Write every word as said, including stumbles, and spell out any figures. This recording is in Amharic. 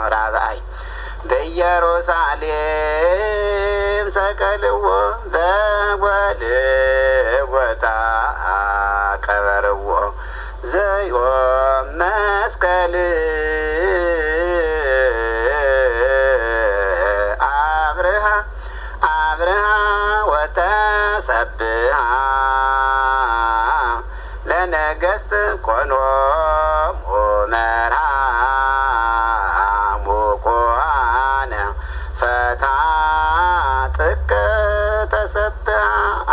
ራብአይ በኢየሩሳሌም ሰቀልዎ በጎልጎታ ቀበርዎ ዘዮም መስቀል አብርሃ አብርሃ ወተሰብሃ